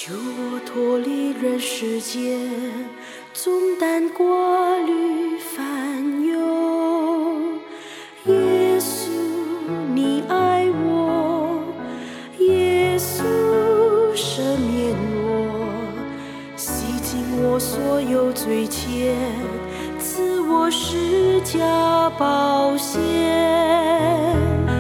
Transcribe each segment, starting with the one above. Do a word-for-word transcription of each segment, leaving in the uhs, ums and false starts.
救我脱离人世间，重担挂虑烦忧。耶稣，你爱我，耶稣赦免我，洗净我所有罪愆，赐我释迦宝血。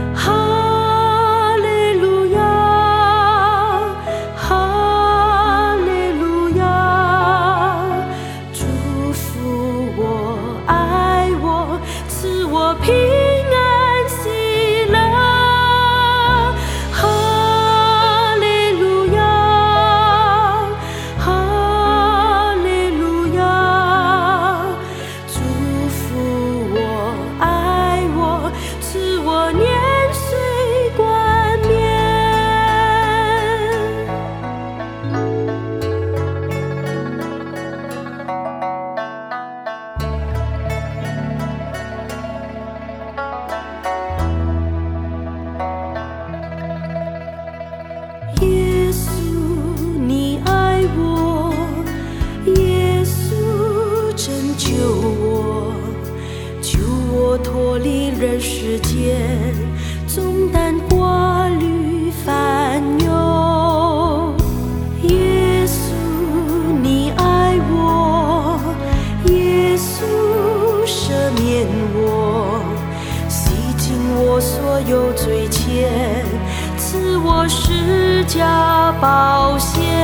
平安喜乐，哈利路亚，哈利路亚，祝福我，爱我，赐我年岁冠冕。耶稣，你爱我，耶稣拯救我，救我脱离人世间，重担挂虑烦忧。耶稣，你爱我，耶稣赦免我，洗净我所有罪愆，赐我释迦宝血。